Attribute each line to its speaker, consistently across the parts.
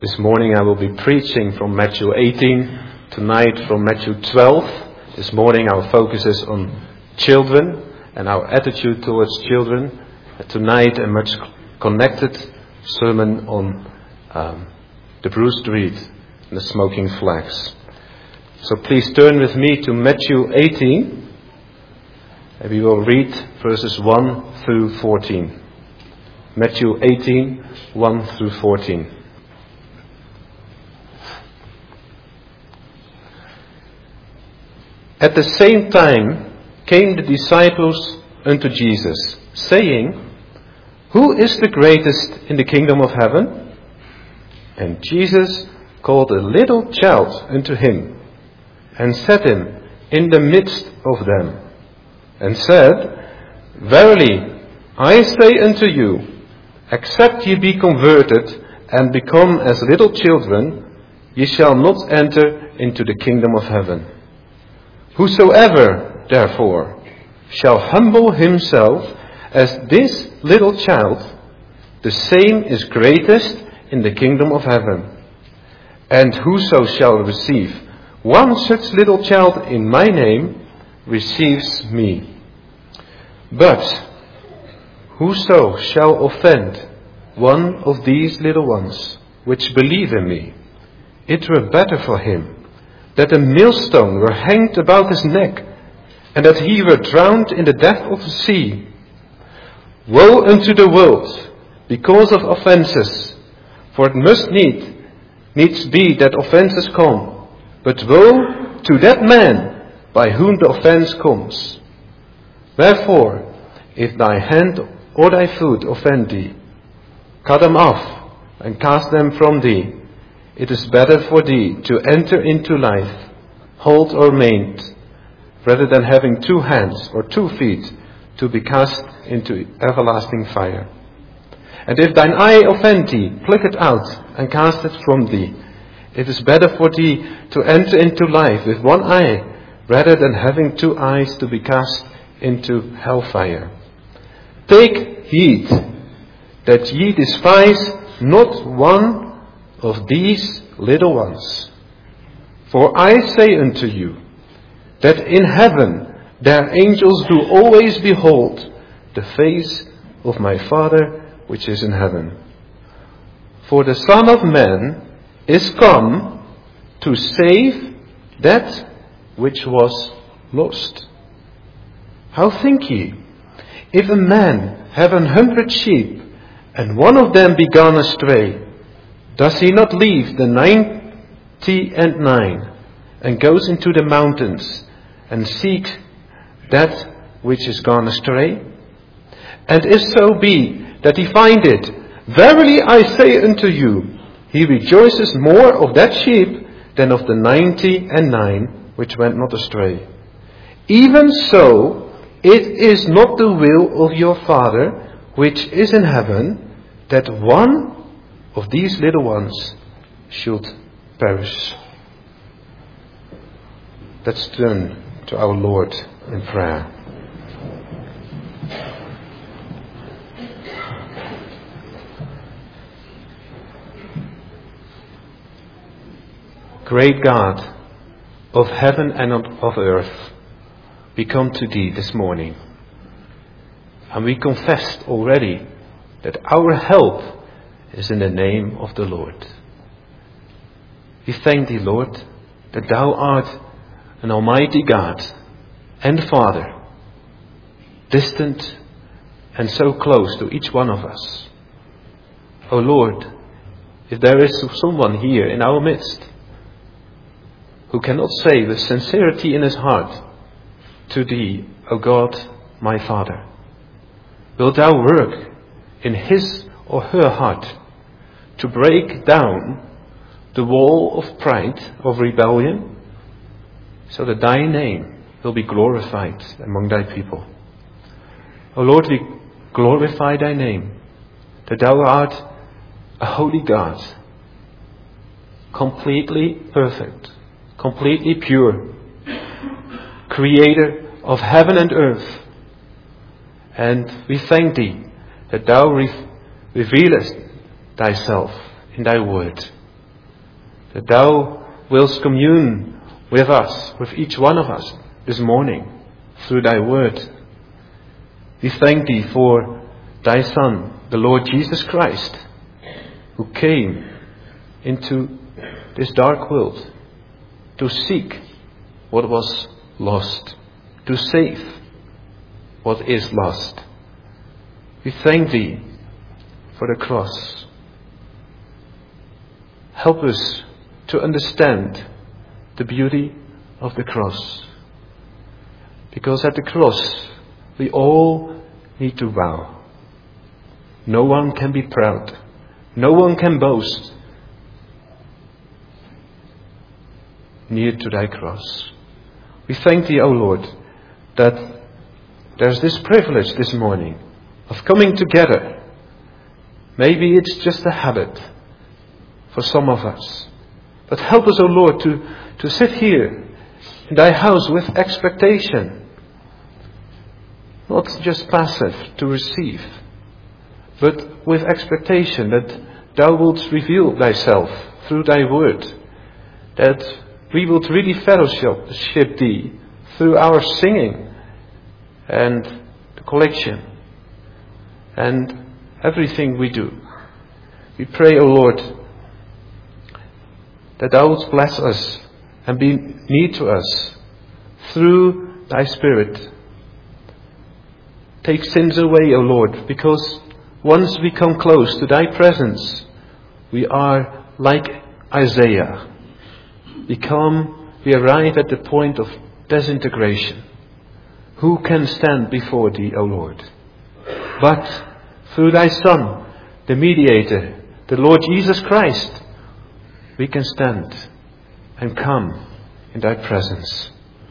Speaker 1: This morning I will be preaching from Matthew 18, tonight from Matthew 12. This morning our focus is on children and our attitude towards children. Tonight a much connected sermon on the bruised reed and the smoking flax. So please turn with me to Matthew 18 and we will read verses 1 through 14. Matthew 18, 1 through 14. At the same time came the disciples unto Jesus, saying, Who is the greatest in the kingdom of heaven? And Jesus called a little child unto him, and set him in the midst of them, and said, Verily, I say unto you, except ye be converted, and become as little children, ye shall not enter into the kingdom of heaven. Whosoever, therefore, shall humble himself as this little child, the same is greatest in the kingdom of heaven. And whoso shall receive one such little child in my name, receives me. But whoso shall offend one of these little ones, which believe in me, it were better for him that a millstone were hanged about his neck, and that he were drowned in the depth of the sea. Woe unto the world, because of offences, for it must needs be that offences come, but woe to that man by whom the offence comes. Wherefore, if thy hand or thy foot offend thee, cut them off, and cast them from thee. It is better for thee to enter into life, halt or maimed, rather than having 2 hands or 2 feet to be cast into everlasting fire. And if thine eye offend thee, pluck it out and cast it from thee. It is better for thee to enter into life with 1 eye, rather than having 2 eyes to be cast into hellfire. Take heed that ye despise not one of these little ones. For I say unto you, that in heaven their angels do always behold the face of my Father which is in heaven. For the Son of Man is come to save that which was lost. How think ye, if a man have 100 sheep, and one of them be gone astray, does he not leave the 99 and goes into the mountains and seek that which is gone astray? And if so be that he find it, verily I say unto you, he rejoices more of that sheep than of the 99 which went not astray. Even so, it is not the will of your Father which is in heaven that one of these little ones should perish. Let's turn to our Lord in prayer. Great God of heaven and of earth, we come to Thee this morning, and we confessed already that our help is in the name of the Lord. We thank Thee, Lord, that Thou art an almighty God and Father, distant and so close to each one of us. O Lord, if there is someone here in our midst who cannot say with sincerity in his heart to Thee, O God, my Father, wilt Thou work in his or her heart to break down the wall of pride, of rebellion, so that Thy name will be glorified among Thy people. O Lord, we glorify Thy name, that Thou art a holy God, completely perfect, completely pure, creator of heaven and earth. And we thank Thee that Thou revealest Thyself in Thy word. that thou wilt commune with us, with each one of us this morning through thy word. We thank thee for thy Son, the Lord Jesus Christ, who came into this dark world to seek what was lost, to save what is lost. We thank thee for the cross. Help us to understand the beauty of the cross. Because at the cross, we all need to bow. No one can be proud. No one can boast near to thy cross. We thank thee, O Lord, that there's this privilege this morning of coming together. Maybe it's just a habit for some of us. But help us, O Lord, to sit here in thy house with expectation. Not just passive to receive, but with expectation that thou wilt reveal thyself through thy word. That we wilt really fellowship thee through our singing and the collection and everything we do. We pray, O Lord, that thou wilt bless us and be near to us through thy Spirit. Take sins away, O Lord, because once we come close to thy presence, we are like Isaiah. We arrive at the point of disintegration. Who can stand before thee, O Lord? But through thy Son, the mediator, the Lord Jesus Christ, we can stand and come in thy presence.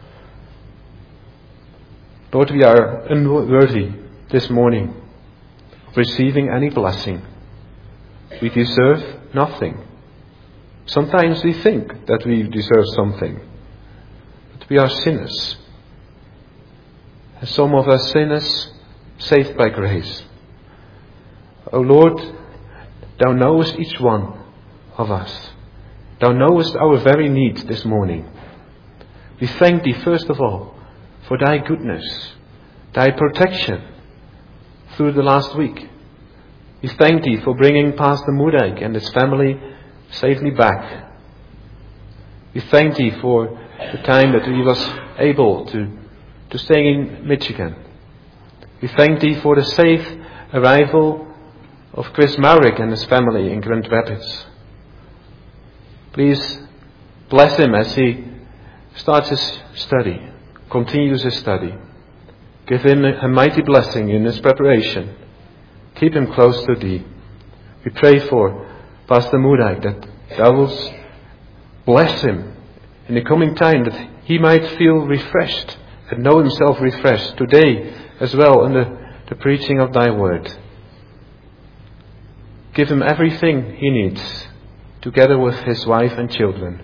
Speaker 1: Lord, we are unworthy this morning of receiving any blessing. We deserve nothing. Sometimes we think that we deserve something, but we are sinners. And some of us sinners saved by grace. O Lord, thou knowest each one of us. Thou knowest our very needs this morning. We thank thee first of all for thy goodness, thy protection through the last week. We thank thee for bringing Pastor Moerdijk and his family safely back. We thank thee for the time that he was able to stay in Michigan. We thank thee for the safe arrival of Chris Maurick and his family in Grand Rapids. Please bless him as he starts his study, continues his study. Give him a mighty blessing in his preparation. Keep him close to thee. We pray for Pastor Moerdijk that thou wilt bless him in the coming time, that he might feel refreshed and know himself refreshed today as well in the preaching of thy word. Give him everything he needs, together with his wife and children.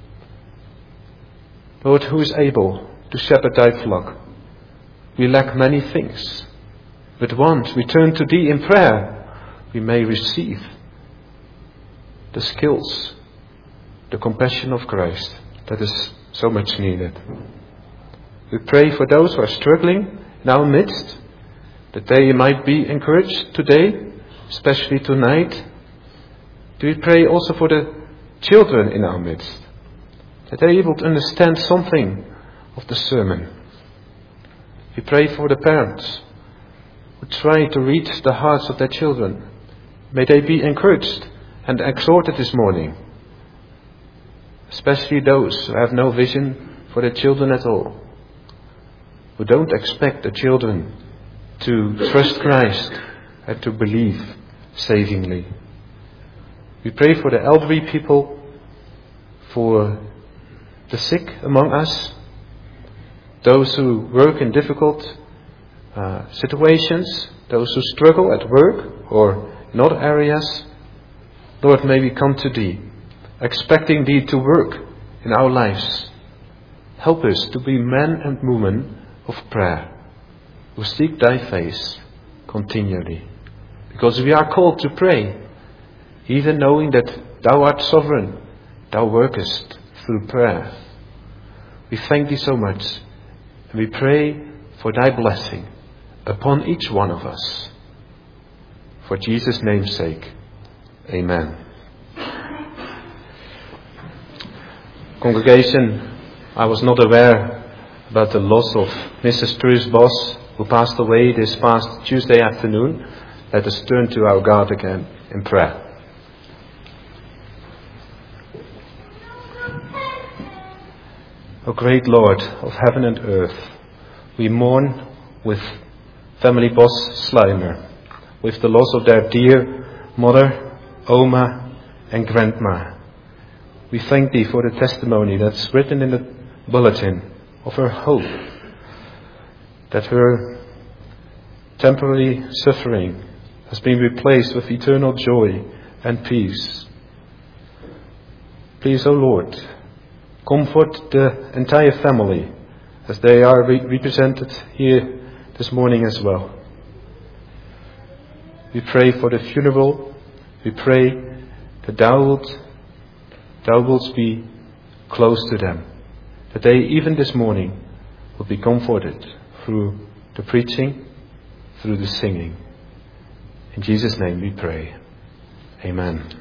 Speaker 1: Lord, who is able to shepherd thy flock? We lack many things, but once we turn to thee in prayer, we may receive the skills, the compassion of Christ that is so much needed. We pray for those who are struggling in our midst, that they might be encouraged today, especially tonight. Do we pray also for the children in our midst, that they will understand something of the sermon. We pray for the parents who try to reach the hearts of their children. May they be encouraged and exhorted this morning, especially those who have no vision for their children at all, who don't expect the children to trust Christ and to believe savingly. We pray for the elderly people, for the sick among us, those who work in difficult situations, those who struggle at work or in other areas. Lord, may we come to thee, expecting thee to work in our lives. Help us to be men and women of prayer, who seek thy face continually. Because we are called to pray, even knowing that thou art sovereign, Thou workest through prayer. We thank Thee so much, and we pray for Thy blessing upon each one of us. For Jesus' name's sake, amen. Congregation, I was not aware about the loss of Mrs. Truus Bos, who passed away this past Tuesday afternoon. Let us turn to our God again in prayer. O great Lord of heaven and earth, we mourn with family Bos Slijmer, with the loss of their dear mother, Oma and Grandma. We thank Thee for the testimony that's written in the bulletin of her hope, that her temporary suffering has been replaced with eternal joy and peace. Please, O Lord, comfort the entire family as they are represented here this morning as well. We pray for the funeral. We pray that Thou wilt be close to them, that they even this morning will be comforted through the preaching, through the singing. In Jesus' name we pray. Amen.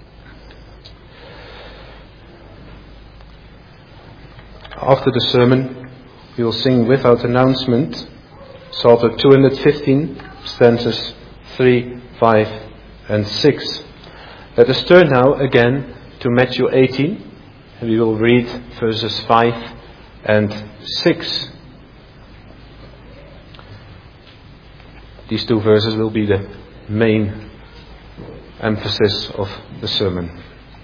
Speaker 1: After the sermon, we will sing without announcement Psalter 215, stanzas 3, 5 and 6. Let us turn now again to Matthew 18, and we will read verses 5 and 6. These two verses will be the main emphasis of the sermon.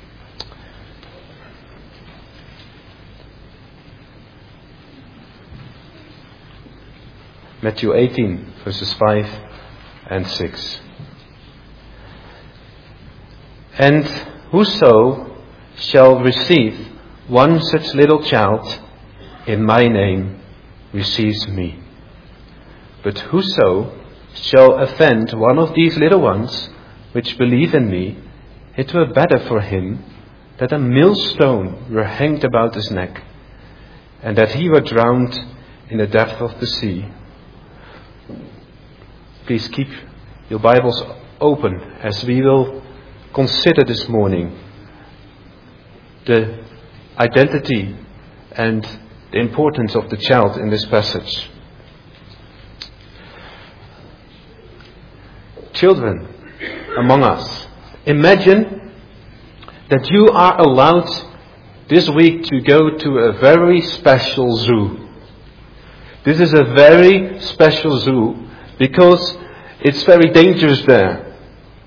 Speaker 1: Matthew 18, verses 5 and 6. And whoso shall receive one such little child in my name receives me. But whoso shall offend one of these little ones which believe in me, it were better for him that a millstone were hanged about his neck, and that he were drowned in the depth of the sea. Please keep your Bibles open as we will consider this morning the identity and the importance of the child in this passage. Children among us, imagine that you are allowed this week to go to a very special zoo. This is a very special zoo because it's very dangerous there.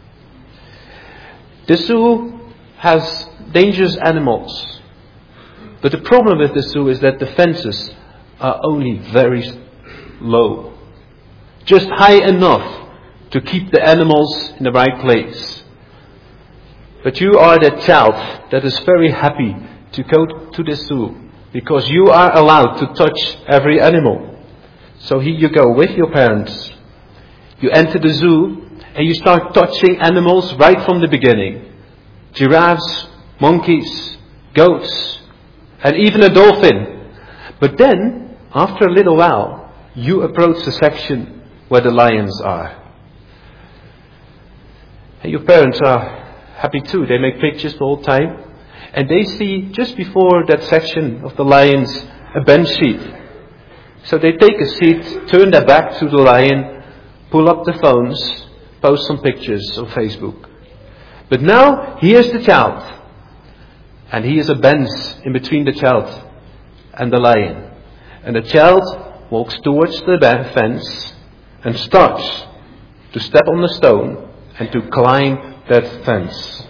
Speaker 1: The zoo has dangerous animals. But the problem with the zoo is that the fences are only very low. Just high enough to keep the animals in the right place. But you are that child that is very happy to go to the zoo because you are allowed to touch every animal. So here you go with your parents. You enter the zoo and you start touching animals right from the beginning. Giraffes, monkeys, goats, and even a dolphin. But then, after a little while, you approach the section where the lions are. And your parents are happy too. They make pictures the whole time. And they see just before that section of the lions a bench seat. So they take a seat, turn their back to the lion, pull up the phones, post some pictures on Facebook. But now, here's the child. And he is a bench in between the child and the lion. And the child walks towards the fence and starts to step on the stone and to climb that fence.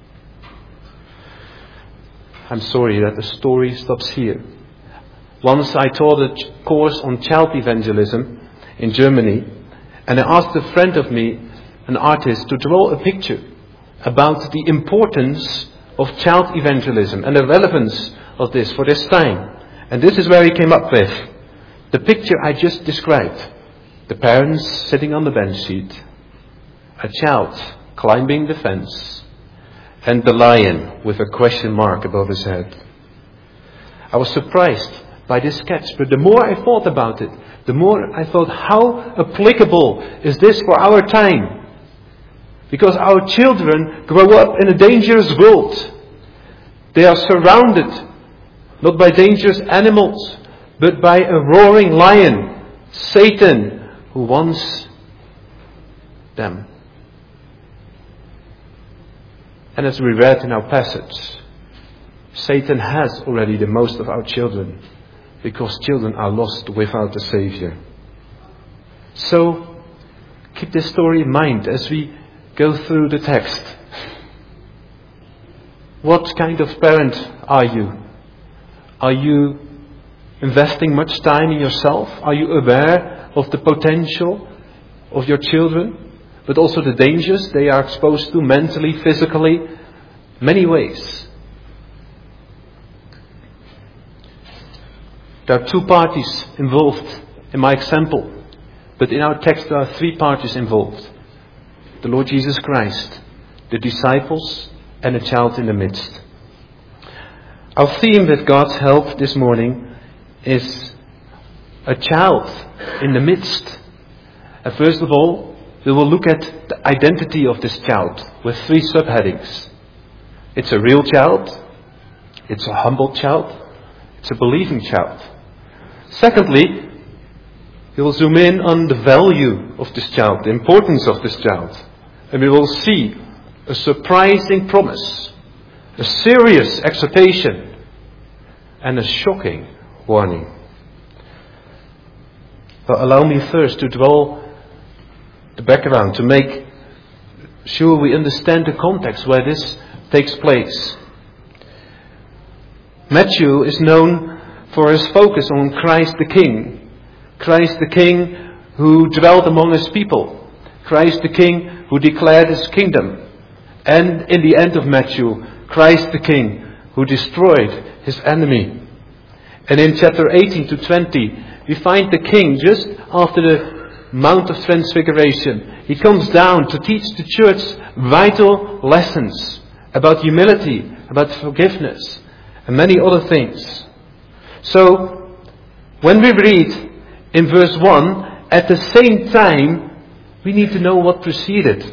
Speaker 1: I'm sorry that the story stops here. Once I taught a course on child evangelism in Germany, and I asked a friend of me, an artist, to draw a picture about the importance of child evangelism and the relevance of this for this time. And this is where he came up with the picture I just described. The parents sitting on the bench seat, a child climbing the fence, and the lion with a question mark above his head. I was surprised by this sketch, but the more I thought about it, the more I thought, how applicable is this for our time? Because our children grow up in a dangerous world. They are surrounded not by dangerous animals, but by a roaring lion, Satan, who wants them. And as we read in our passage, Satan has already the most of our children, because children are lost without a Savior. So, keep this story in mind as we go through the text. What kind of parent are you? Are you investing much time in yourself? Are you aware of the potential of your children, but also the dangers they are exposed to mentally, physically, many ways? There are two parties involved in my example, but in our text there are three parties involved. The Lord Jesus Christ, the disciples, and a child in the midst. Our theme with God's help this morning is a child in the midst. And first of all, we will look at the identity of this child with three subheadings. It's a real child, it's a humble child, it's a believing child. Secondly, we will zoom in on the value of this child, the importance of this child. And we will see a surprising promise, a serious exhortation, and a shocking warning. But allow me first to draw the background, to make sure we understand the context where this takes place. Matthew is known for his focus on Christ the King. Christ the King who dwelt among his people. Christ the King who declared his kingdom. And in the end of Matthew, Christ the King who destroyed his enemy. And in chapter 18 to 20, we find the King just after the Mount of Transfiguration. He comes down to teach the church vital lessons about humility, about forgiveness, and many other things. So, when we read in verse 1, at the same time, we need to know what preceded.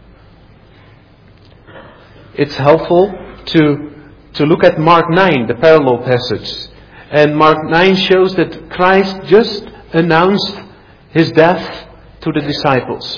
Speaker 1: It's helpful to look at Mark 9, the parallel passage. And Mark 9 shows that Christ just announced his death to the disciples.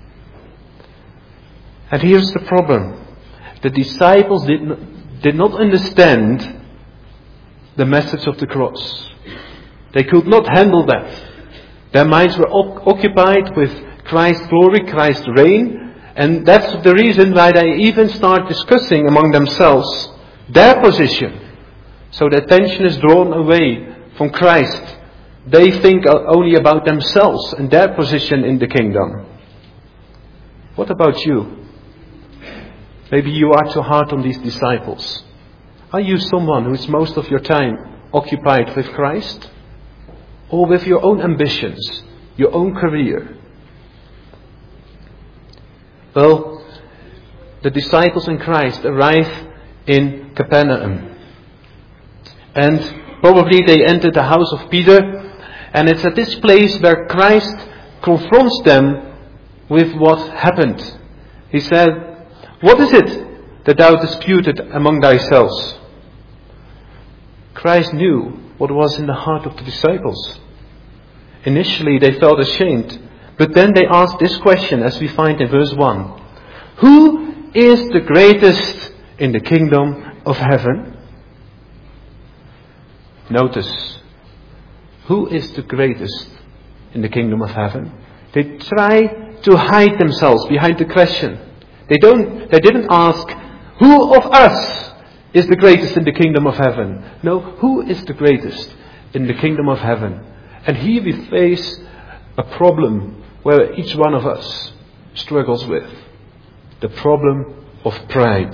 Speaker 1: And here's the problem. The disciples did not understand the message of the cross. They could not handle that. Their minds were occupied with Christ's glory, Christ's reign, and that's the reason why they even start discussing among themselves their position. So the attention is drawn away from Christ. They think only about themselves and their position in the kingdom. What about you? Maybe you are too hard on these disciples. Are you someone who is most of your time occupied with Christ? Or with your own ambitions, your own career? Well, the disciples in Christ arrive in Capernaum. And probably they entered the house of Peter. And it's at this place where Christ confronts them with what happened. He said, "What is it that thou disputed among thyselves?" Christ knew what was in the heart of the disciples. Initially they felt ashamed, but then they asked this question, as we find in verse 1. Who is the greatest in the kingdom of heaven? Notice, who is the greatest in the kingdom of heaven? They try to hide themselves behind the question. They didn't ask, who of us is the greatest in the kingdom of heaven? No, who is the greatest in the kingdom of heaven? And here we face a problem where each one of us struggles with. The problem of pride.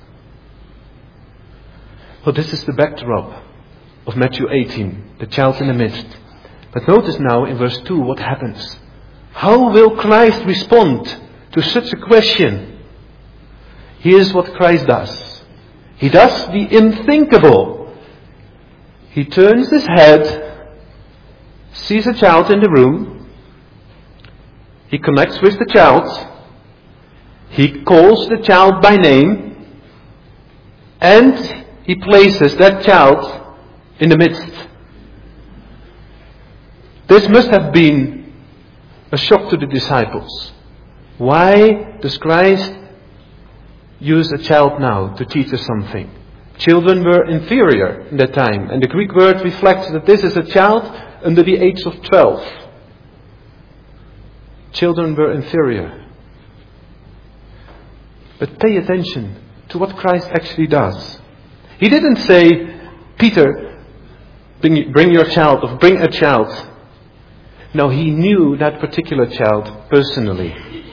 Speaker 1: Well, this is the backdrop of Matthew 18, the child in the midst. But notice now in verse 2 what happens. How will Christ respond to such a question? Here's what Christ does. He does the unthinkable. He turns his head, sees a child in the room. He connects with the child. He calls the child by name. And he places that child in the midst. This must have been a shock to the disciples. Why does Christ use a child now to teach us something? Children were inferior in that time, and the Greek word reflects that this is a child under the age of 12. Children were inferior. But pay attention to what Christ actually does. He didn't say, Peter, bring your child, or bring a child. No, he knew that particular child personally.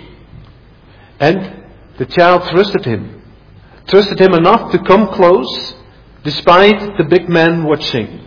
Speaker 1: And the child trusted him. Trusted him enough to come close, despite the big man watching.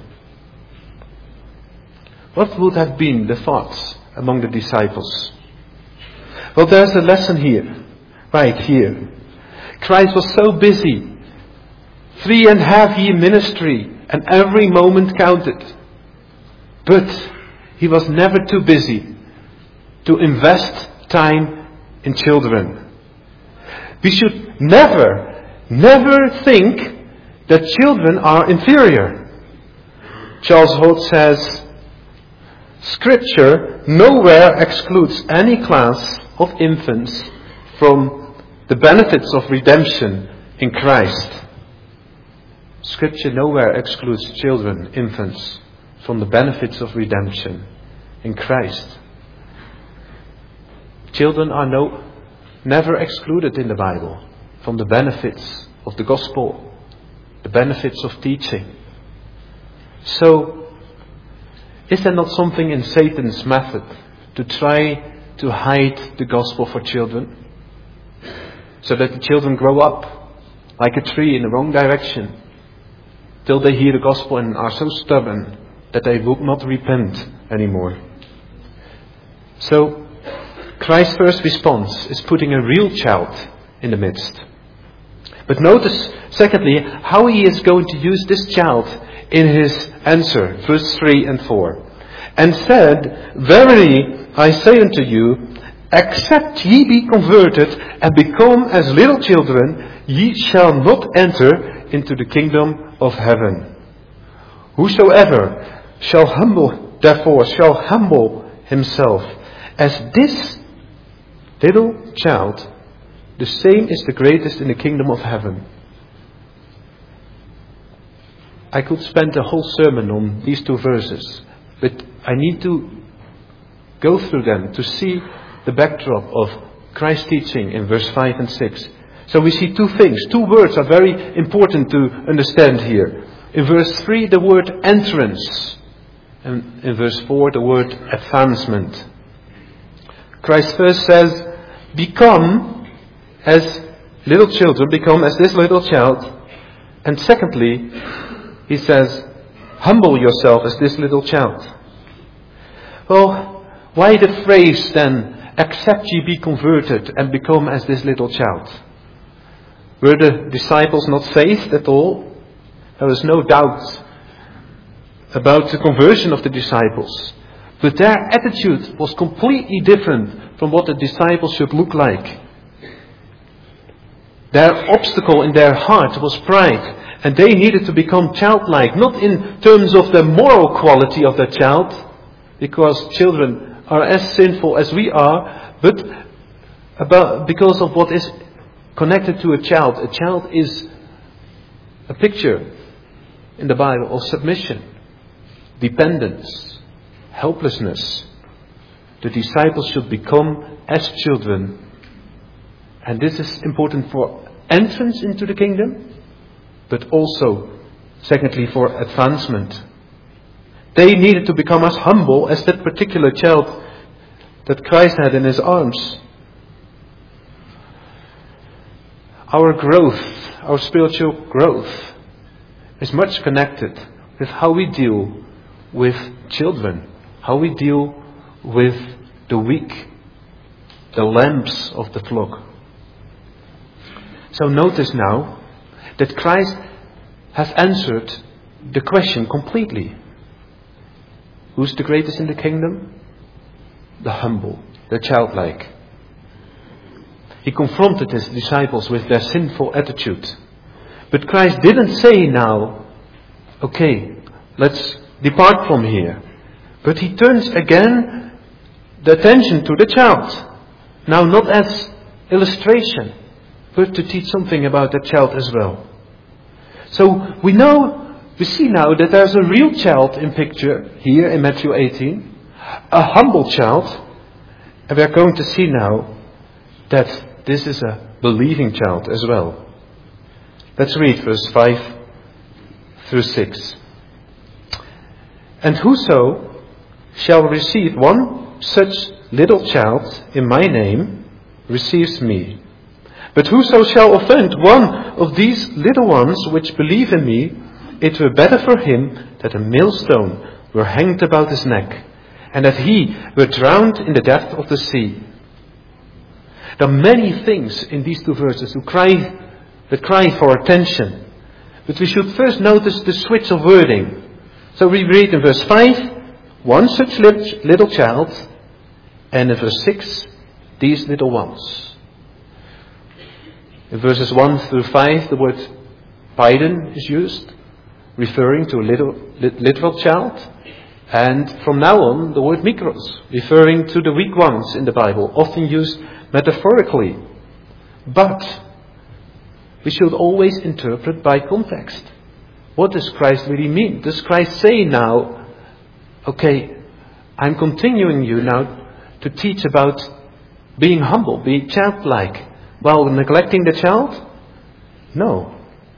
Speaker 1: What would have been the thoughts among the disciples? Well, there's a lesson here. Right here. Christ was so busy. 3.5 year ministry, and every moment counted. But he was never too busy to invest time in children. We should never think that children are inferior. Charles Holt says, Scripture nowhere excludes any class of infants from the benefits of redemption in Christ. Scripture nowhere excludes children, infants, from the benefits of redemption in Christ. Children are never excluded in the Bible from the benefits of the gospel, the benefits of teaching. So, is there not something in Satan's method to try to hide the gospel for children? So that the children grow up like a tree in the wrong direction, till they hear the gospel and are so stubborn that they will not repent anymore. So, Christ's first response is putting a real child in the midst. But notice, secondly, how he is going to use this child in his answer, verse 3 and 4. And said, Verily I say unto you, except ye be converted and become as little children, ye shall not enter into the kingdom of heaven. Whosoever shall humble himself as this little child, the same is the greatest in the kingdom of heaven. I could spend a whole sermon on these two verses, but I need to go through them to see the backdrop of Christ's teaching in verse 5 and 6. So we see two things. Two words are very important to understand here. In verse 3, the word entrance. And in verse 4, the word advancement. Christ first says, become as little children, become as this little child. And secondly, he says, humble yourself as this little child. Well, why the phrase then, except ye be converted and become as this little child? Were the disciples not faithed at all? There was no doubt about the conversion of the disciples. But their attitude was completely different from what the disciples should look like. Their obstacle in their heart was pride. And they needed to become childlike, not in terms of the moral quality of the child, because children are as sinful as we are, but because of what is connected to a child. A child is a picture in the Bible of submission, dependence, helplessness. The disciples should become as children. And this is important for entrance into the kingdom, but also, secondly, for advancement. They needed to become as humble as that particular child that Christ had in his arms. Our growth, our spiritual growth, is much connected with how we deal with children, how we deal with the weak, the lambs of the flock. So notice now that Christ has answered the question completely. Who's the greatest in the kingdom? The humble, the childlike. He confronted his disciples with their sinful attitude. But Christ didn't say now, okay, let's depart from here. But he turns again the attention to the child. Now not as illustration, but to teach something about the child as well. So we see now that there's a real child in picture here in Matthew 18. A humble child. And we're going to see now that this is a believing child as well. Let's read verse 5 through 6. And whoso shall receive one such little child in my name receives me. But whoso shall offend one of these little ones which believe in me, it were better for him that a millstone were hanged about his neck, and that he were drowned in the depth of the sea. There are many things in these two verses that cry for attention. But we should first notice the switch of wording. So we read in verse 5, one such little child, and in verse 6, these little ones. In verses 1 through 5, the word Biden is used, referring to a literal child. And from now on, the word mikros, referring to the weak ones in the Bible, often used metaphorically. But we should always interpret by context. What does Christ really mean? Does Christ say now, okay, I'm continuing you now to teach about being humble, being childlike, while neglecting the child? No.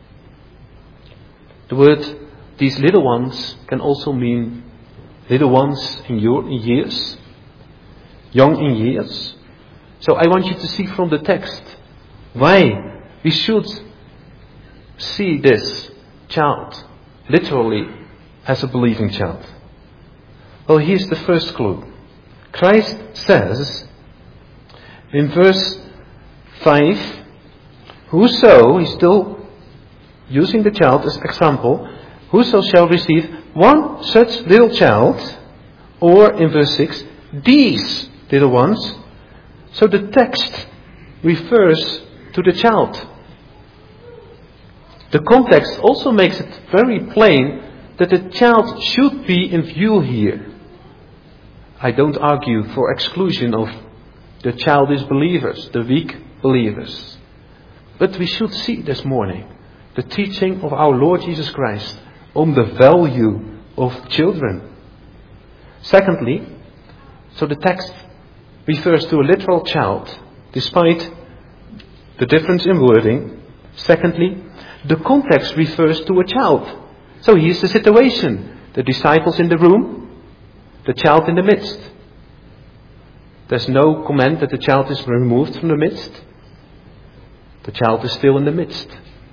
Speaker 1: The word, these little ones, can also mean little ones in years, young in years. So I want you to see from the text why we should see this child literally as a believing child. Well, here's the first clue. Christ says in verse 5, whoso, he's still using the child as example, whoso shall receive one such little child, or in verse 6, these little ones. So the text refers to the child. The context also makes it very plain that the child should be in view here. I don't argue for exclusion of the childish believers, the weak believers. But we should see this morning the teaching of our Lord Jesus Christ on the value of children. Secondly, so the text refers to a literal child, despite the difference in wording. Secondly, the context refers to a child. So here's the situation. The disciples in the room, the child in the midst. There's no comment that the child is removed from the midst. The child is still in the midst.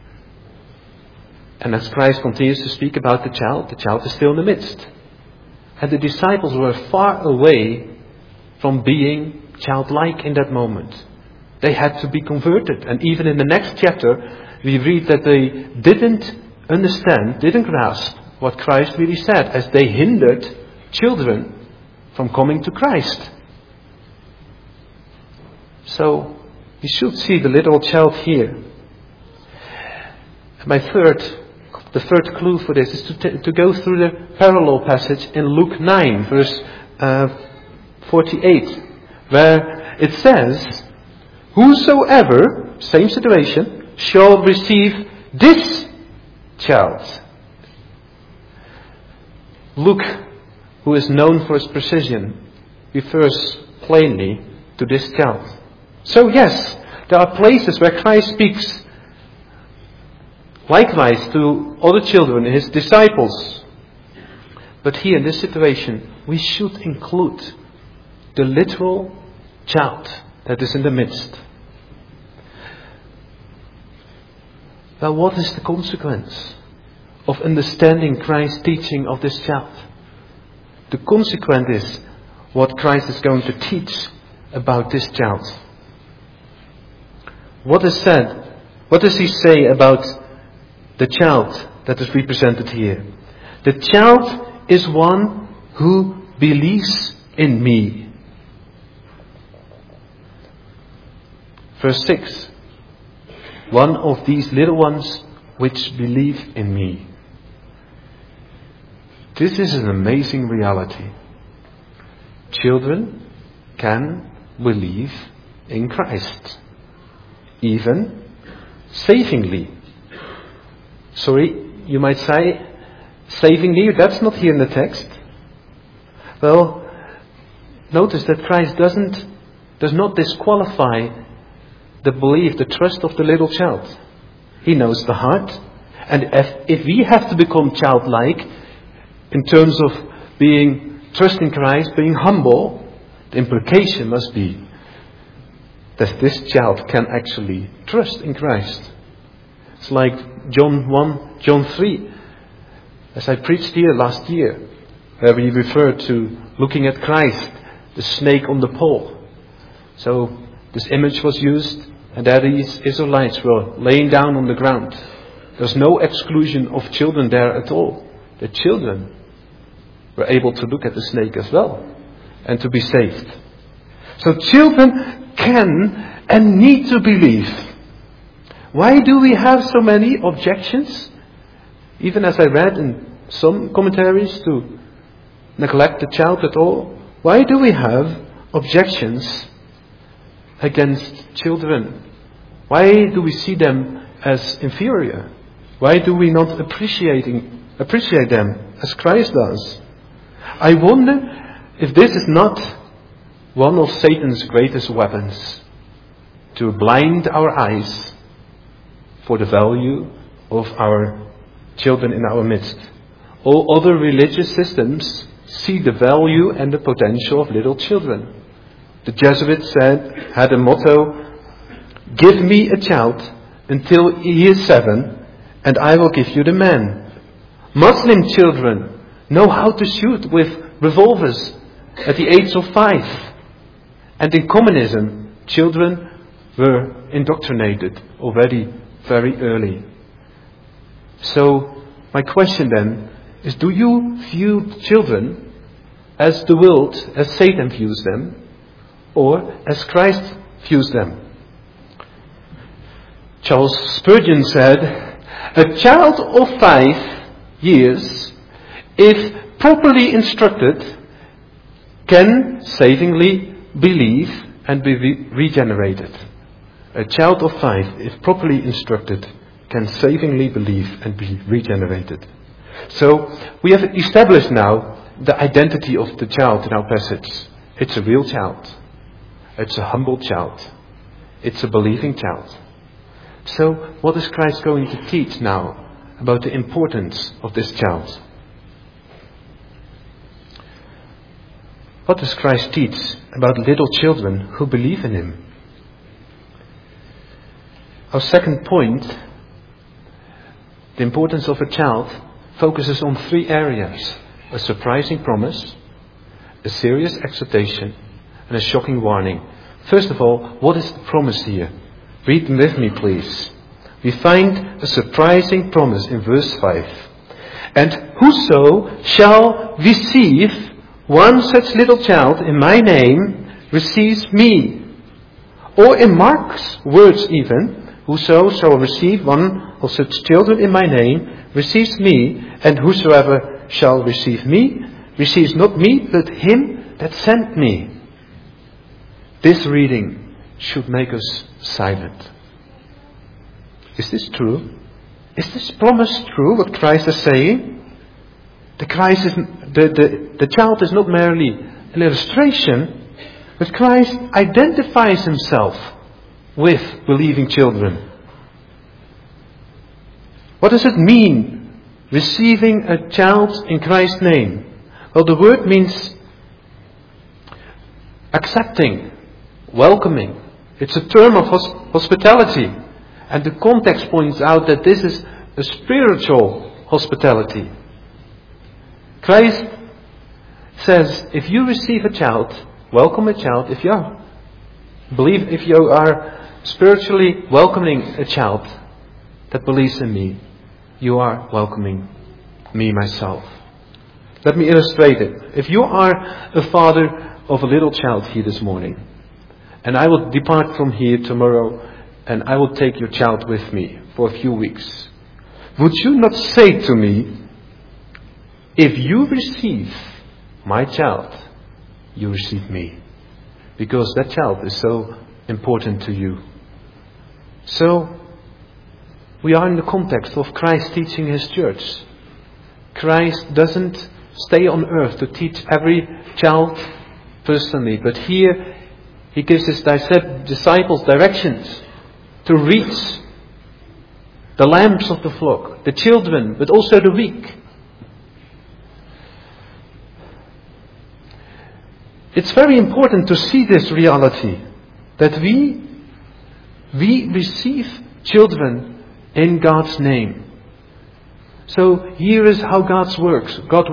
Speaker 1: And as Christ continues to speak about the child is still in the midst. And the disciples were far away from being childlike in that moment. They had to be converted. And even in the next chapter, we read that they didn't understand, didn't grasp what Christ really said, as they hindered children from coming to Christ. So, we should see the little child here. The third clue for this is to go through the parallel passage in Luke 9, verse 48, where it says, whosoever, same situation, shall receive this child. Luke, who is known for his precision, refers plainly to this child. So yes, there are places where Christ speaks likewise to other children, his disciples. But here in this situation, we should include the literal child that is in the midst. Well, what is the consequence of understanding Christ's teaching of this child? The consequence is what Christ is going to teach about this child. What is said What does he say about the child that is represented here? The child is one who believes in me. Verse 6. One of these little ones which believe in me. This is an amazing reality. Children can believe in Christ. Even savingly. Sorry, you might say, savingly, that's not here in the text. Well, notice that Christ does not disqualify the belief, the trust of the little child. He knows the heart. And if we have to become childlike, in terms of trusting Christ, being humble, the implication must be that this child can actually trust in Christ. It's like John 1, John 3, as I preached here last year, where we referred to looking at Christ, the snake on the pole. So this image was used, and there these Israelites were laying down on the ground. There's no exclusion of children there at all. The children were able to look at the snake as well and to be saved. So children can and need to believe. Why do we have so many objections? Even as I read in some commentaries, to neglect the child at all. Why do we have objections against children? Why do we see them as inferior? Why do we not appreciate them as Christ does? I wonder if this is not one of Satan's greatest weapons, to blind our eyes for the value of our children in our midst. All other religious systems see the value and the potential of little children. The Jesuits had a motto, "Give me a child until he is 7, and I will give you the man." Muslim children know how to shoot with revolvers at the age of 5. And in communism, children were indoctrinated already very early. So, my question then is, do you view children as the world, as Satan views them, or as Christ views them? Charles Spurgeon said, "A child of 5 years, if properly instructed, can savingly believe and be regenerated." A child of 5, if properly instructed, can savingly believe and be regenerated. So, we have established now the identity of the child in our passage. It's a real child. It's a humble child. It's a believing child. So, what is Christ going to teach now about the importance of this child? What does Christ teach about little children who believe in Him? Our second point, the importance of a child, focuses on 3 areas: a surprising promise, a serious exhortation, and a shocking warning. First of all, what is the promise here? Read them with me, please. We find a surprising promise in verse 5. "And whoso shall receive one such little child in my name receives me." Or in Mark's words even, "Whoso shall receive one of such children in my name receives me, and whosoever shall receive me receives not me, but him that sent me." This reading should make us silent. Is this true? Is this promise true, what Christ is saying? The child is not merely an illustration, but Christ identifies Himself with believing children. What does it mean, receiving a child in Christ's name? Well, the word means accepting, welcoming. It's a term of hospitality. And the context points out that this is a spiritual hospitality. Christ says, if you receive a child, welcome a child. If you spiritually welcoming a child that believes in me, you are welcoming me myself. Let me illustrate it. If you are a father of a little child here this morning, and I will depart from here tomorrow, and I will take your child with me for a few weeks, would you not say to me, if you receive my child, you receive me? Because that child is so important to you. So, we are in the context of Christ teaching His church. Christ doesn't stay on earth to teach every child personally, but here He gives His disciples directions to reach the lambs of the flock, the children, but also the weak. It's very important to see this reality, that we receive children in God's name. So here is how God works. God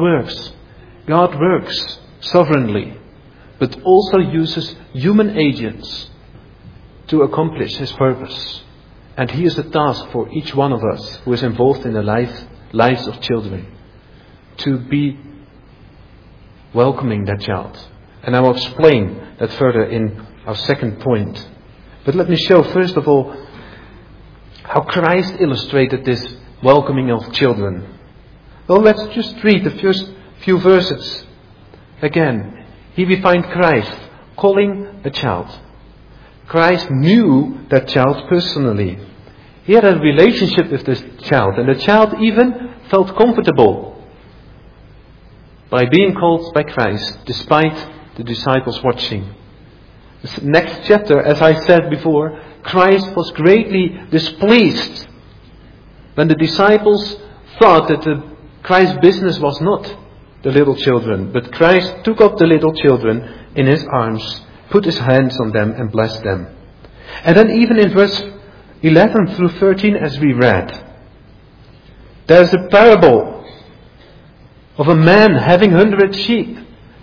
Speaker 1: works sovereignly, but also uses human agents to accomplish His purpose. And here's a task for each one of us who is involved in the lives of children, to be welcoming that child. And I will explain that further in our second point. But let me show first of all how Christ illustrated this welcoming of children. Well, let's just read the first few verses. Again, here we find Christ calling a child. Christ knew that child personally. He had a relationship with this child, and the child even felt comfortable by being called by Christ, despite the disciples watching. This next chapter, as I said before, Christ was greatly displeased when the disciples thought that Christ's business was not the little children, but Christ took up the little children in His arms, put His hands on them and blessed them. And then even in verse 11 through 13, as we read, there's a parable of a man having 100 sheep.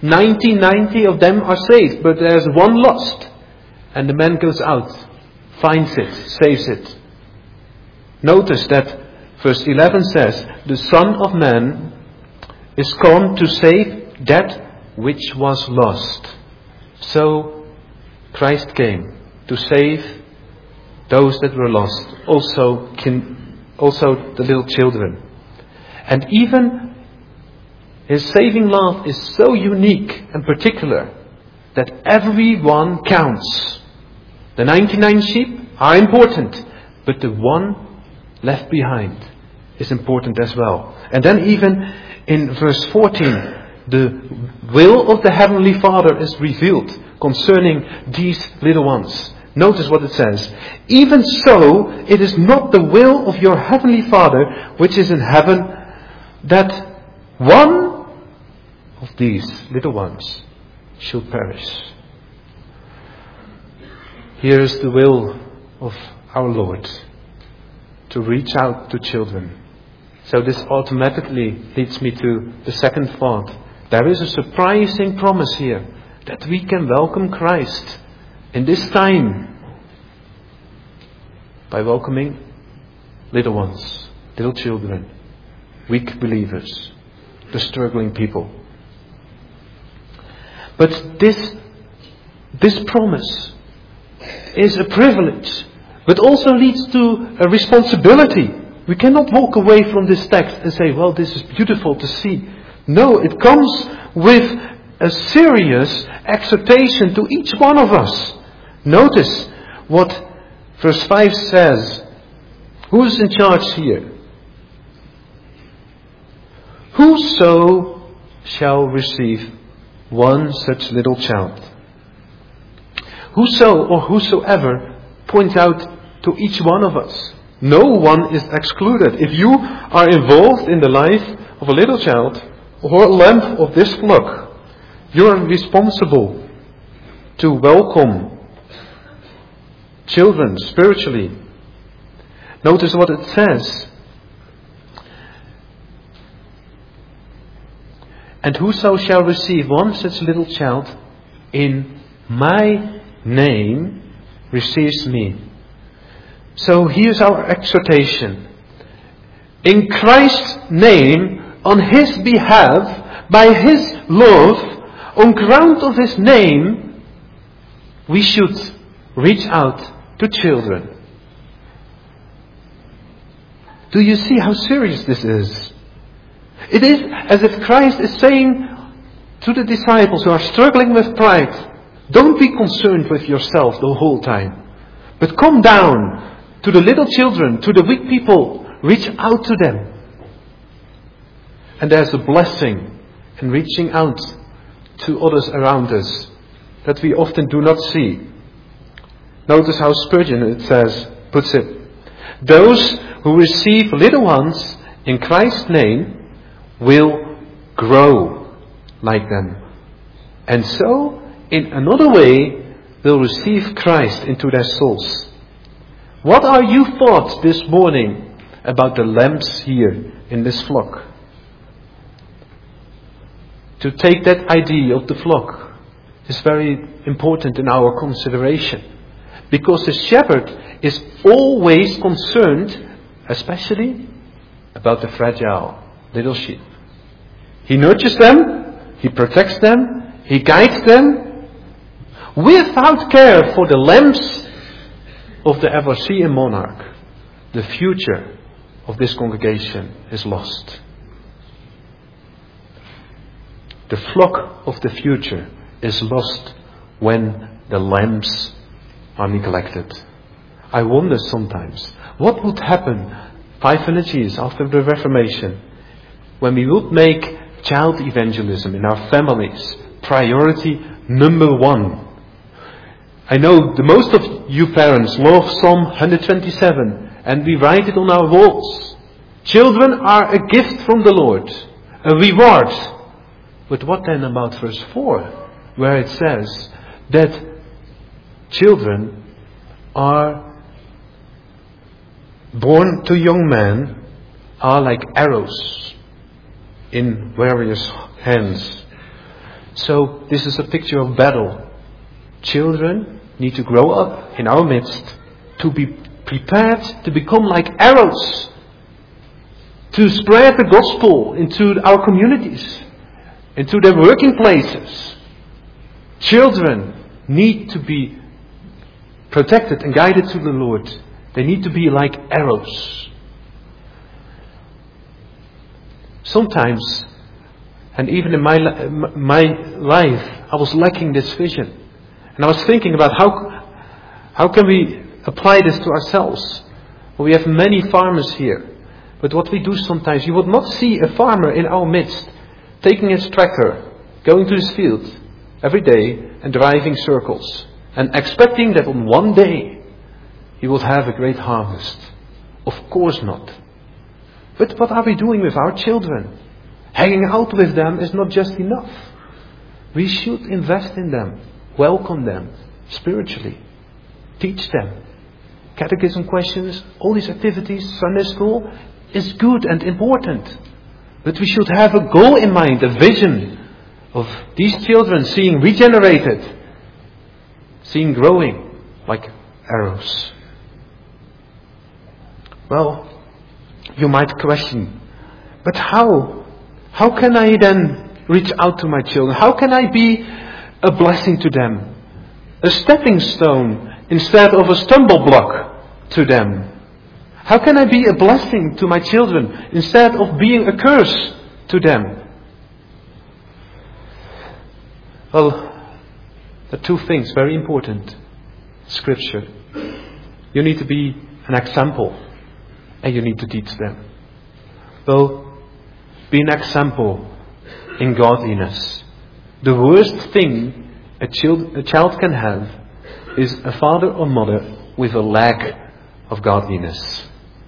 Speaker 1: 90 of them are saved, but there's one lost. And the man goes out, finds it, saves it. Notice that verse 11 says, the Son of Man is come to save that which was lost. So Christ came to save those that were lost, also the little children. And even His saving love is so unique and particular that everyone counts. The 99 sheep are important, but the one left behind is important as well. And then even in verse 14, the will of the Heavenly Father is revealed concerning these little ones. Notice what it says. Even so, it is not the will of your Heavenly Father which is in heaven that one of these little ones should perish. Here is the will of our Lord, to reach out to children. So this automatically leads me to the second thought. There is a surprising promise here, that we can welcome Christ in this time by welcoming little ones, little children, weak believers, the struggling people. But this promise is a privilege, but also leads to a responsibility. We cannot walk away from this text and say, well, this is beautiful to see. No, it comes with a serious exhortation to each one of us. Notice what verse 5 says. Who is in charge here? Whoso shall receive one such little child. Whoso or whosoever points out to each one of us. No one is excluded. If you are involved in the life of a little child or a lamb of this flock, you are responsible to welcome children spiritually. Notice what it says. And whoso shall receive one such little child in my name receives me. So here's our exhortation. In Christ's name, on His behalf, by His love, on ground of His name, we should reach out to children. Do you see how serious this is? It is as if Christ is saying to the disciples who are struggling with pride, don't be concerned with yourself the whole time, but come down to the little children, to the weak people, reach out to them. And there's a blessing in reaching out to others around us that we often do not see. Notice how Spurgeon, puts it. Those who receive little ones in Christ's name will grow like them. And so, in another way, will receive Christ into their souls. What are your thoughts this morning about the lambs here in this flock? To take that idea of the flock is very important in our consideration. Because the shepherd is always concerned, especially about the fragile little sheep. He nurtures them, he protects them, he guides them, without care for the lambs of the Eversian monarch. The future of this congregation is lost. The flock of the future is lost when the lambs are neglected. I wonder sometimes, what would happen 500 years after the Reformation when we would make child evangelism in our families priority number one? I know the most of you parents love Psalm 127 and we write it on our walls. Children are a gift from the Lord, a reward. But what then about verse 4, where it says that children are born to young men are like arrows in various hands. So this is a picture of battle. Children need to grow up in our midst to be prepared to become like arrows, to spread the gospel into our communities, into their working places. Children need to be protected and guided to the Lord. They need to be like arrows. Sometimes, and even in my life, I was lacking this vision. And I was thinking about how can we apply this to ourselves? Well, we have many farmers here. But what we do sometimes, you would not see a farmer in our midst taking his tractor, going to his field every day and driving circles and expecting that on one day he would have a great harvest. Of course not. But what are we doing with our children? Hanging out with them is not just enough. We should invest in them, welcome them spiritually, teach them. Catechism questions, all these activities, Sunday school is good and important. But we should have a goal in mind, a vision of these children seeing regenerated, seeing growing like arrows. Well, you might question, but how? How can I then reach out to my children? How can I be a blessing to them? A stepping stone instead of a stumble block to them. How can I be a blessing to my children instead of being a curse to them? Well, there are two things very important. Scripture. You need to be an example and you need to teach them. Well, be an example in godliness. The worst thing a child can have is a father or mother with a lack of godliness.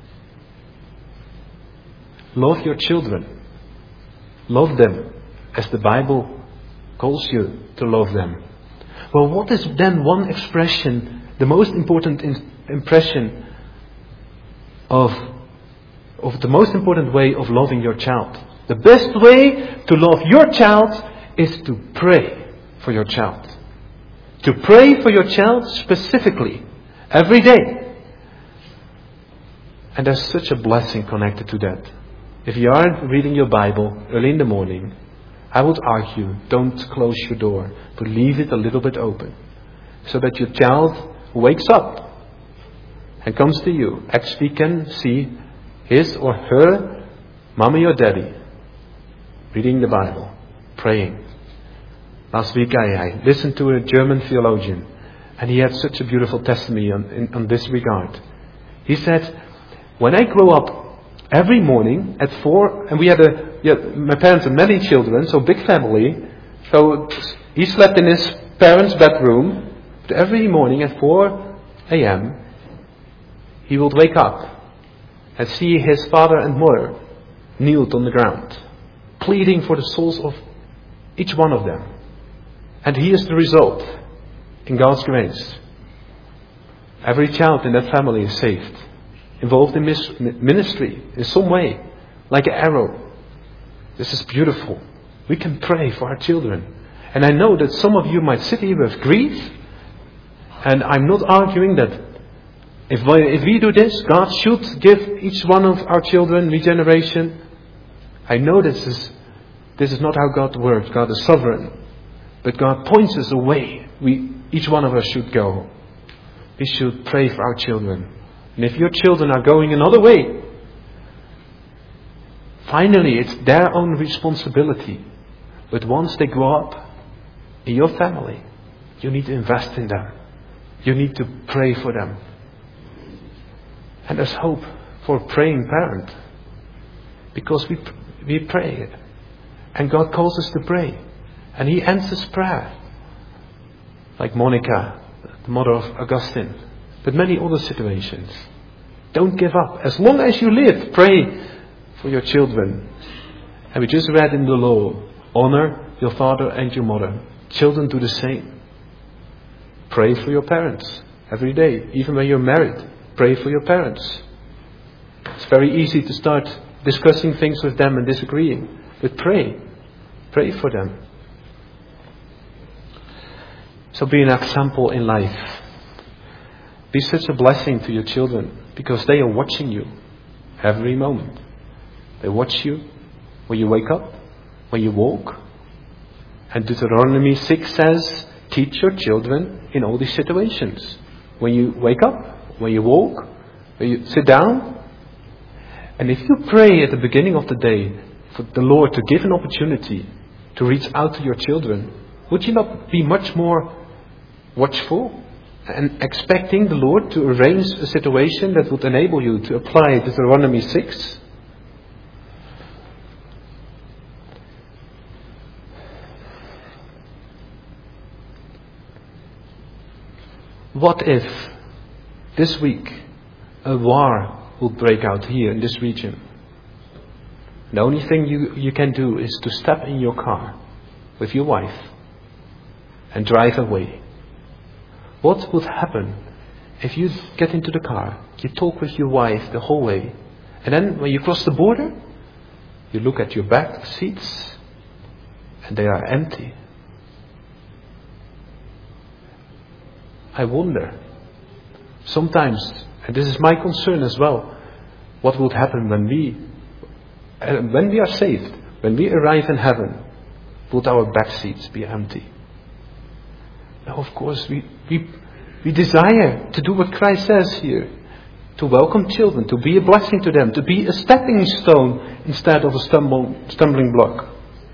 Speaker 1: Love your children. Love them as the Bible calls you to love them. Well, what is then one expression, the most important impression of the most important way of loving your child? The best way to love your child is to pray for your child. To pray for your child specifically, every day. And there's such a blessing connected to that. If you are reading your Bible early in the morning, I would argue, don't close your door, but leave it a little bit open, so that your child wakes up and comes to you, actually can see his or her mommy or daddy reading the Bible, praying. Last week I listened to a German theologian, and he had such a beautiful testimony on this regard. He said, when I grow up every morning at 4, and my parents had many children, so big family, so he slept in his parents' bedroom, but every morning at 4 a.m. he would wake up and see his father and mother kneeled on the ground, pleading for the souls of each one of them. And here's the result. In God's grace, every child in that family is saved, involved in ministry in some way, like an arrow. This is beautiful. We can pray for our children. And I know that some of you might sit here with grief, and I'm not arguing that if we do this, God should give each one of our children regeneration. I know this is not how God works. God is sovereign. But God points us a way each one of us should go. We should pray for our children. And if your children are going another way, finally it's their own responsibility. But once they grow up in your family, you need to invest in them. You need to pray for them. And there's hope for a praying parent. Because we pray. And God calls us to pray. And He answers prayer. Like Monica, the mother of Augustine. But many other situations. Don't give up. As long as you live, pray for your children. And we just read in the law, honor your father and your mother. Children do the same. Pray for your parents every day. Even when you're married, pray for your parents. It's very easy to start discussing things with them and disagreeing. But pray. Pray for them. So be an example in life. Be such a blessing to your children, because they are watching you every moment. They watch you when you wake up, when you walk. And Deuteronomy 6 says, teach your children in all these situations. When you wake up, when you walk, when you sit down. And if you pray at the beginning of the day for the Lord to give an opportunity to reach out to your children, would you not be much more watchful and expecting the Lord to arrange a situation that would enable you to apply Deuteronomy 6? What if this week a war will break out here in this region? The only thing you can do is to step in your car with your wife and drive away. What would happen if you get into the car, you talk with your wife the whole way, and then when you cross the border, you look at your back seats and they are empty? I wonder, sometimes, and this is my concern as well, what would happen when we are saved, when we arrive in heaven, would our back seats be empty? Now, of course, we desire to do what Christ says here, to welcome children, to be a blessing to them, to be a stepping stone instead of a stumbling block.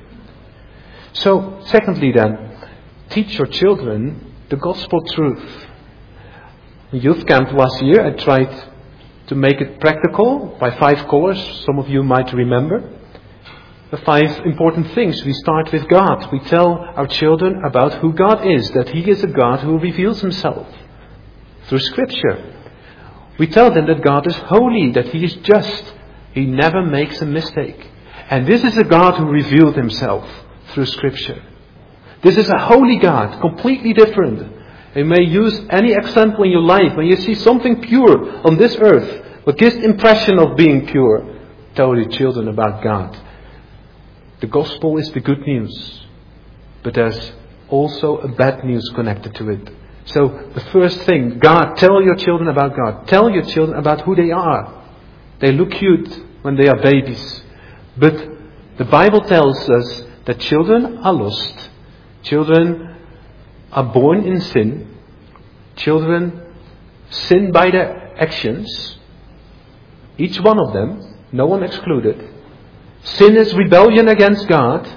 Speaker 1: So, secondly then, teach your children the gospel truth. In youth camp last year, I tried to make it practical by 5 colors. Some of you might remember. The 5 important things. We start with God. We tell our children about who God is, that He is a God who reveals Himself through Scripture. We tell them that God is holy, that He is just. He never makes a mistake. And this is a God who revealed Himself through Scripture. This is a holy God, completely different. You may use any example in your life. When you see something pure on this earth, what gives the impression of being pure, tell your children about God. The gospel is the good news, but there's also a bad news connected to it. So the first thing, God, tell your children about God. Tell your children about who they are. They look cute when they are babies. But the Bible tells us that children are lost. Children are born in sin. Children sin by their actions. Each one of them, no one excluded. Sin is rebellion against God.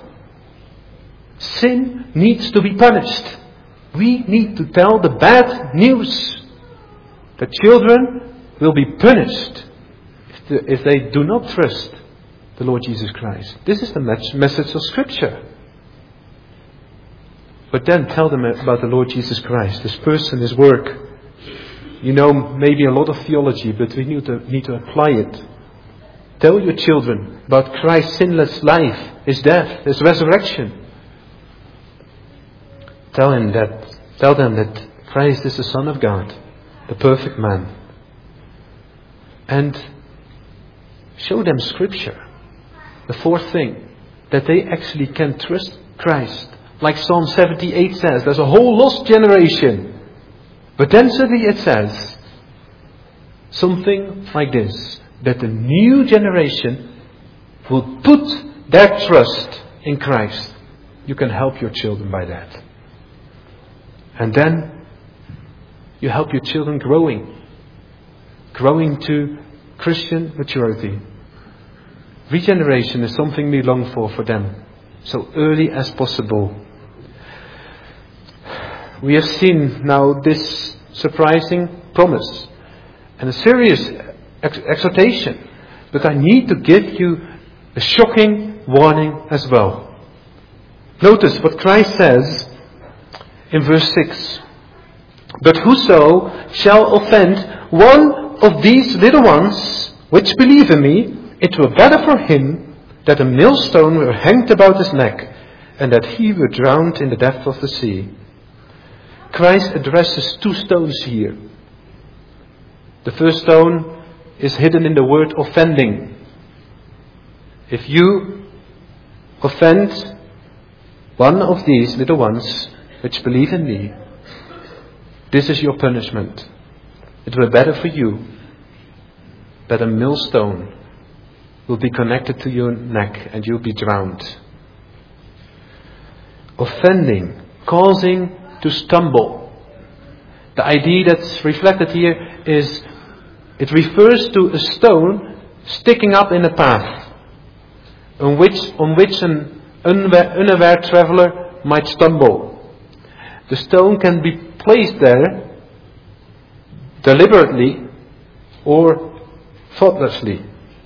Speaker 1: Sin needs to be punished. We need to tell the bad news that children will be punished if they do not trust the Lord Jesus Christ. This is the message of Scripture. But then tell them about the Lord Jesus Christ, His person, His work. You know maybe a lot of theology, but we need to apply it. Tell your children about Christ's sinless life, His death, His resurrection. Tell them that Christ is the Son of God, the perfect man. And show them Scripture. The fourth thing, that they actually can trust Christ. Like Psalm 78 says, there's a whole lost generation. But then suddenly it says something like this, that the new generation will put their trust in Christ. You can help your children by that. And then you help your children growing to Christian maturity. Regeneration is something we long for them, so early as possible. We have seen now this surprising promise and a serious exhortation, but I need to give you a shocking warning as well. Notice what Christ says in verse 6. But whoso shall offend one of these little ones which believe in me, it were better for him that a millstone were hanged about his neck, and that he were drowned in the depth of the sea. Christ addresses two stones here. The first stone is hidden in the word offending. If you offend one of these little ones which believe in me, this is your punishment. It were better for you that a millstone will be connected to your neck and you'll be drowned. Offending, causing to stumble. The idea that's reflected here is, it refers to a stone sticking up in a path on which an unaware traveler might stumble. The stone can be placed there deliberately or thoughtlessly.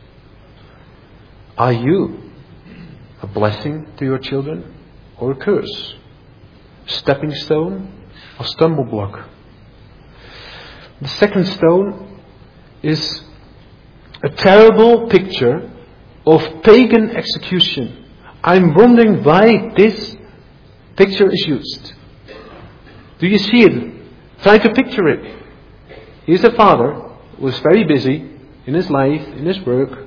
Speaker 1: Are you a blessing to your children or a curse? Stepping stone or stumble block? The second stone is a terrible picture of pagan execution. I'm wondering why this picture is used. Do you see it? Try to picture it. He's a father who is very busy in his life, in his work.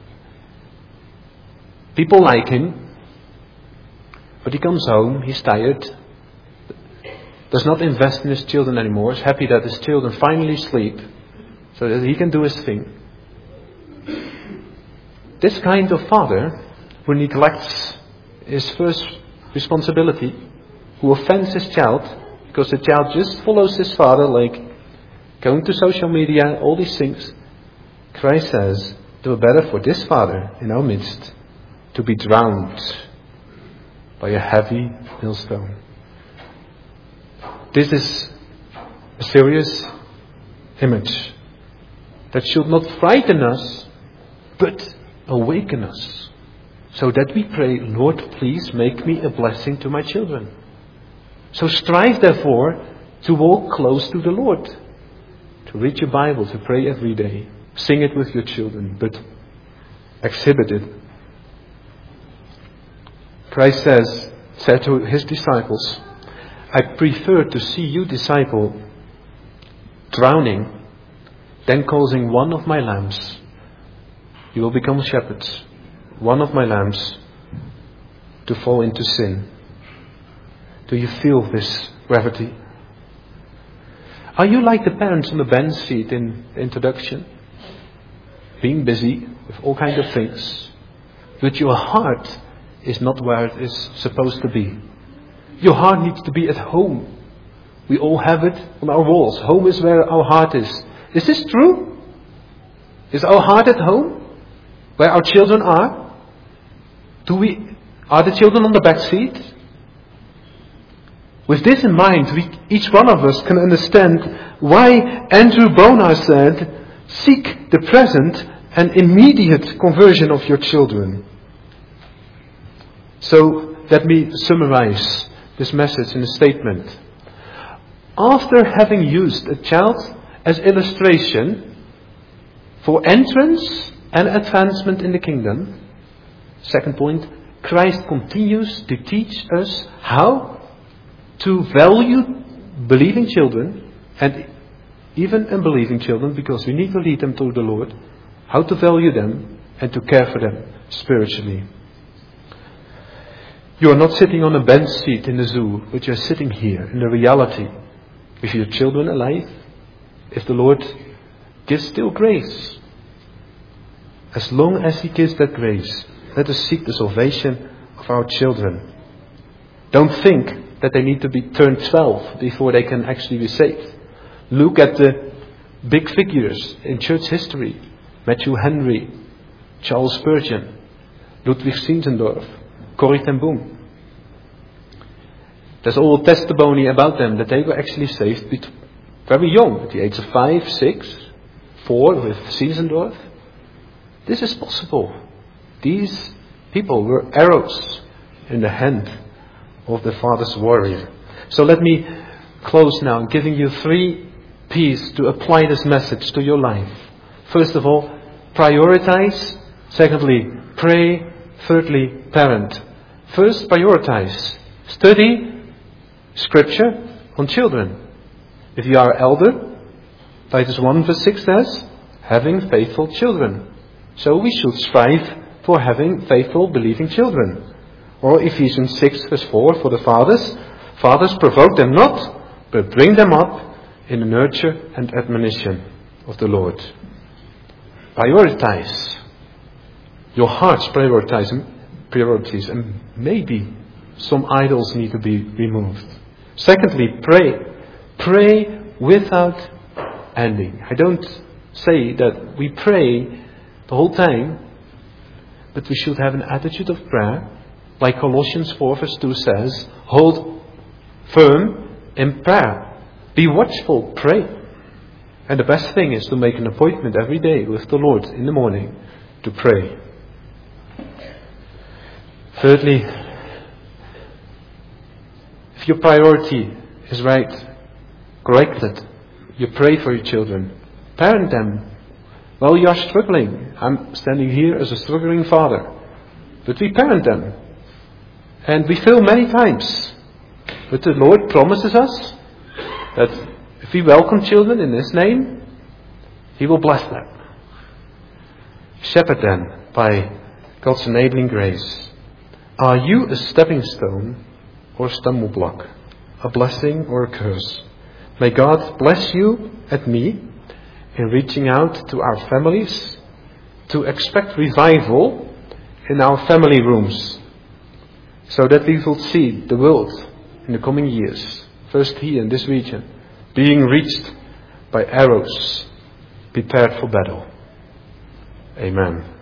Speaker 1: People like him. But he comes home, he's tired. Does not invest in his children anymore. Is happy that his children finally sleep so that he can do his thing. This kind of father who neglects his first responsibility, who offends his child because the child just follows his father, like going to social media, all these things. Christ says it were better for this father in our midst to be drowned by a heavy millstone. This is a serious image that should not frighten us, but awaken us, so that we pray, Lord, please make me a blessing to my children. So strive, therefore, to walk close to the Lord, to read your Bible, to pray every day, sing it with your children, but exhibit it. Christ said to his disciples, I prefer to see you disciple drowning than causing one of my lambs. You will become shepherds. One of my lambs to fall into sin. Do you feel this gravity? Are you like the parents on the bench seat in the introduction? being busy with all kinds of things. But your heart is not where it is supposed to be. Your heart needs to be at home. We all have it on our walls. Home is where our heart is. Is this true? Is our heart at home? Where our children are? Are the children on the back seat? With this in mind, each one of us can understand why Andrew Bonar said, seek the present and immediate conversion of your children. So let me summarize this message in a statement. After having used a child as illustration for entrance and advancement in the kingdom, second point, Christ continues to teach us how to value believing children, and even unbelieving children, because we need to lead them to the Lord, how to value them and to care for them spiritually. You are not sitting on a bench seat in the zoo, but you are sitting here in the reality with your children alive, if the Lord gives still grace. As long as He gives that grace, let us seek the salvation of our children. Don't think that they need to be turned 12 before they can actually be saved. Look at the big figures in church history. Matthew Henry, Charles Spurgeon, Ludwig Zinzendorf, Corrie ten Boom. There's all testimony about them that they were actually saved very young, at the age of 5, 6, 4 with Zinzendorf. This is possible. These people were arrows in the hand of the Father's warrior. So let me close now, giving you 3 P's to apply this message to your life. First of all, prioritize. Secondly, pray. Thirdly, parent. First, prioritize. Study Scripture on children. If you are elder, Titus 1 verse 6 says, having faithful children. So we should strive for having faithful, believing children. Or Ephesians 6 verse 4 for the fathers. Fathers, provoke them not, but bring them up in the nurture and admonition of the Lord. Prioritize. Your heart's priorities, and maybe some idols need to be removed. Secondly, pray. Pray without ending. I don't say that we pray the whole time, but we should have an attitude of prayer. Like Colossians 4 verse 2 says, hold firm in prayer. Be watchful, pray. And the best thing is to make an appointment every day with the Lord in the morning to pray. Thirdly, if your priority is right, corrected, you pray for your children, parent them. Well, you are struggling. I'm standing here as a struggling father. But we parent them. And we fail many times. But the Lord promises us that if we welcome children in His name, He will bless them. Shepherd them by God's enabling grace. Are you a stepping stone or a stumble block? A blessing or a curse? May God bless you and me in reaching out to our families to expect revival in our family rooms, so that we will see the world in the coming years, first here in this region, being reached by arrows prepared for battle. Amen.